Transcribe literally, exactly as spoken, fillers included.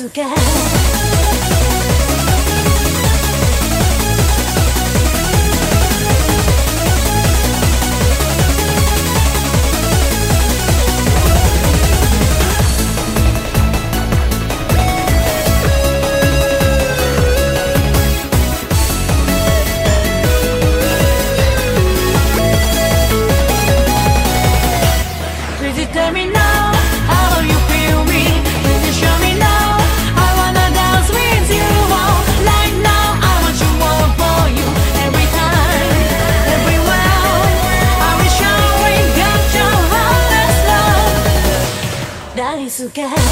suka. Tell me now, how you feel me? Please you show me now. I wanna dance with you all. Like now, I want you all for you. Every time, everywhere. I will show we got your honest love. 大好き